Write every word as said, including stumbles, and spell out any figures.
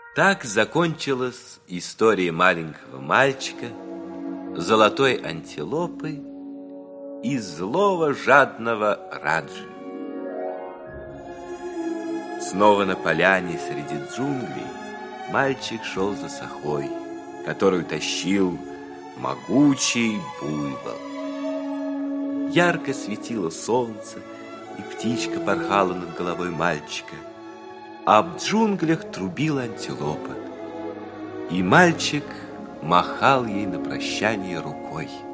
Так закончилась история маленького мальчика, золотой антилопы и злого жадного Раджи. Снова на поляне среди джунглей мальчик шел за сахой, которую тащил могучий буйвол. Ярко светило солнце, и птичка порхала над головой мальчика, а в джунглях трубила антилопа, и мальчик махал ей на прощание рукой.